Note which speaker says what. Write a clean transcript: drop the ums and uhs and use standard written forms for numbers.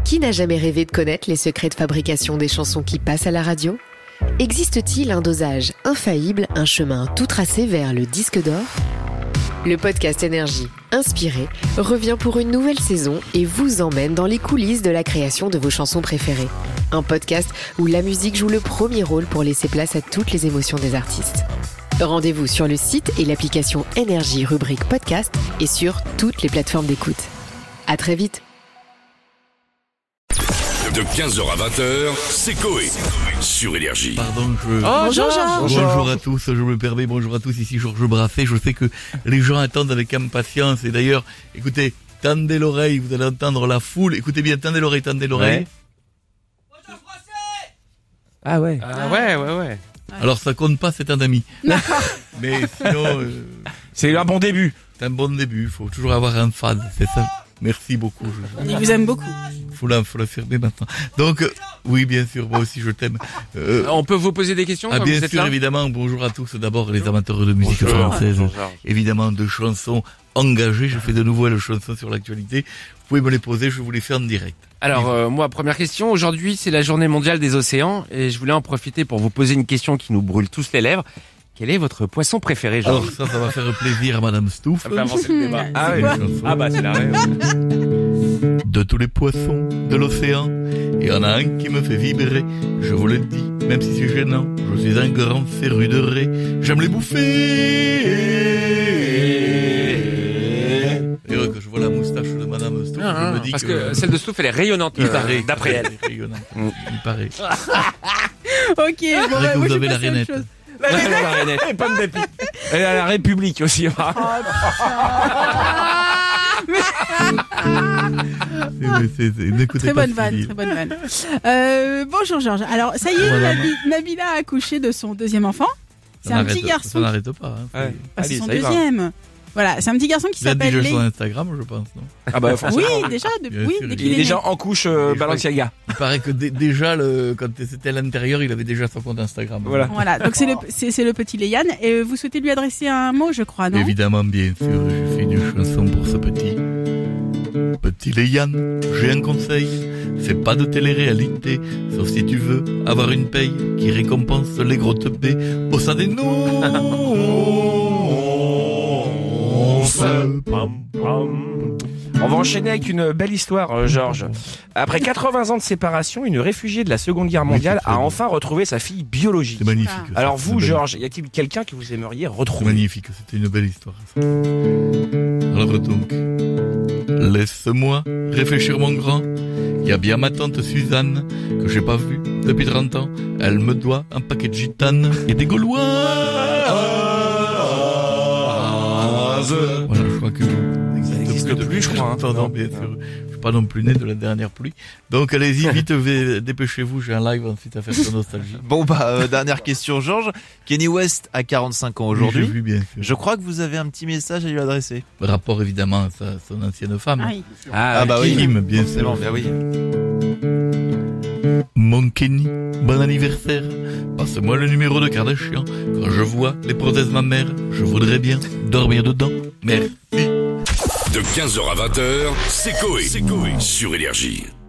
Speaker 1: Qui n'a jamais rêvé de connaître les secrets de fabrication des chansons qui passent à la radio ? Existe-t-il un dosage infaillible, un chemin tout tracé vers le disque d'or ? Le podcast Énergie, inspiré, revient pour une nouvelle saison et vous emmène dans les coulisses de la création de vos chansons préférées. Un podcast où la musique joue le premier rôle pour laisser place à toutes les émotions des artistes. Rendez-vous sur le site et l'application Énergie rubrique podcast et sur toutes les plateformes d'écoute. À très vite.
Speaker 2: De 15h à 20h, c'est Coé sur Énergie.
Speaker 3: Pardon,
Speaker 4: Bonjour Georges.
Speaker 3: Bonjour à tous, je me permets, bonjour à tous, ici Georges Brassens. Je sais que les gens attendent avec impatience et d'ailleurs, écoutez, tendez l'oreille, vous allez entendre la foule. Écoutez bien, tendez l'oreille.
Speaker 4: Ouais. Ah ouais.
Speaker 5: Ouais.
Speaker 3: Alors ça compte pas, c'est un ami. Mais sinon,
Speaker 4: C'est un bon début.
Speaker 3: c'est un bon début, il faut toujours avoir un fan, c'est ça. Merci beaucoup.
Speaker 6: Il vous aime beaucoup.
Speaker 3: Faut la fermer maintenant. Donc, oui, bien sûr, moi aussi je t'aime.
Speaker 5: On peut vous poser des questions comme
Speaker 3: bien
Speaker 5: vous êtes
Speaker 3: sûr,
Speaker 5: là
Speaker 3: évidemment, bonjour à tous. D'abord, les amateurs de musique française. Évidemment, de chansons engagées. Je fais de nouvelles chansons sur l'actualité. Vous pouvez me les poser, je vous les fais en direct.
Speaker 5: Alors, moi, première question. Aujourd'hui, c'est la journée mondiale des océans et je voulais en profiter pour vous poser une question qui nous brûle tous les lèvres. Quel est votre poisson préféré, Georges?
Speaker 3: Alors ça va faire plaisir à Madame Stouff.
Speaker 5: Ça fait avancer le débat. Ah
Speaker 3: C'est
Speaker 5: oui.
Speaker 3: une chanson.
Speaker 5: Ah bah c'est la rêve.
Speaker 3: De tous les poissons de l'océan, il y en a un qui me fait vibrer. Je vous le dis, même si c'est gênant, je suis un grand féru de raies. J'aime les bouffer. Et que je vois la moustache de Madame Stouff, je me dis
Speaker 5: Parce que celle de Stouff, elle est rayonnante d'après elle.
Speaker 3: Il paraît.
Speaker 6: Ok,
Speaker 3: C'est
Speaker 6: bon,
Speaker 3: vrai que
Speaker 6: moi
Speaker 3: vous
Speaker 6: je
Speaker 3: avez la
Speaker 6: passe à autre
Speaker 3: rainette.
Speaker 6: chose.
Speaker 5: La rainette.
Speaker 4: Et pomme d'épi. Elle est à la République aussi.
Speaker 3: N'écoutez
Speaker 6: Très
Speaker 3: pas
Speaker 6: bonne vanne,
Speaker 3: Cyril.
Speaker 6: très bonne vanne. Bonjour Georges. Alors ça y est,
Speaker 3: Voilà.
Speaker 6: Nabila a accouché de son deuxième enfant. C'est un petit
Speaker 3: Ça
Speaker 6: garçon.
Speaker 3: n'arrête pas. Hein.
Speaker 5: Ouais.
Speaker 6: Bah, c'est
Speaker 5: Allez,
Speaker 6: son
Speaker 5: ça y va.
Speaker 6: deuxième. Voilà, c'est un petit garçon qui
Speaker 3: Il a
Speaker 6: s'appelle
Speaker 3: déjà
Speaker 6: Lé.
Speaker 3: sur Instagram, je pense, non?
Speaker 4: Ah bah
Speaker 6: Oui,
Speaker 4: forcément.
Speaker 6: déjà,
Speaker 3: Bien
Speaker 6: oui,
Speaker 3: sûr,
Speaker 6: dès
Speaker 3: il
Speaker 6: qu'il
Speaker 4: Il
Speaker 6: est
Speaker 4: est
Speaker 6: né.
Speaker 4: déjà en couche Balenciaga.
Speaker 3: Il paraît que déjà, quand c'était à l'intérieur, il avait déjà son compte Instagram.
Speaker 4: Voilà.
Speaker 6: Voilà, donc c'est le petit Léane. Et vous souhaitez lui adresser un mot, je crois, non?
Speaker 3: Évidemment, bien sûr, j'ai fait une chanson pour ce petit. Petit Léane, j'ai un conseil, c'est pas de télé-réalité, sauf si tu veux avoir une paye qui récompense les gros teubés au sein des noces.
Speaker 4: On va enchaîner avec une belle histoire, Georges. Après 80 ans de séparation, une réfugiée de la Seconde Guerre mondiale
Speaker 3: c'est très
Speaker 4: a
Speaker 3: beau.
Speaker 4: enfin retrouvé sa fille biologique.
Speaker 3: C'est magnifique.
Speaker 6: Ah.
Speaker 3: ça.
Speaker 4: Alors
Speaker 3: C'est
Speaker 4: vous,
Speaker 3: belle-
Speaker 4: Georges, y a-t-il quelqu'un que vous aimeriez
Speaker 3: C'est
Speaker 4: retrouver?
Speaker 3: magnifique, c'était une belle histoire. Ça. Alors donc, laisse-moi réfléchir mon grand. Il y a bien ma tante Suzanne, que j'ai pas vue depuis 30 ans. Elle me doit un paquet de gitanes et des Gaulois. Voilà, je crois que
Speaker 4: Ça n'existe plus, je crois.
Speaker 3: Non, non, bien sûr. Je suis pas non plus né de la dernière pluie. Donc allez-y, vite, dépêchez-vous, j'ai un live ensuite à faire sur Nostalgie.
Speaker 7: Bon dernière question Georges. Kenny West a 45 ans aujourd'hui.
Speaker 3: J'ai vu, bien sûr.
Speaker 7: Je crois que vous avez un petit message à lui adresser.
Speaker 3: Rapport évidemment à son ancienne femme.
Speaker 6: Ah oui.
Speaker 7: Ah bah oui.
Speaker 3: Kim, bien sûr.
Speaker 7: Forcément, bah oui.
Speaker 3: Mon Kenny, bon anniversaire. Passe-moi le numéro de Kardashian. Quand je vois les prothèses de ma mère, je voudrais bien dormir dedans. Merci.
Speaker 2: De 15h à 20h, c'est Coé sur Énergie.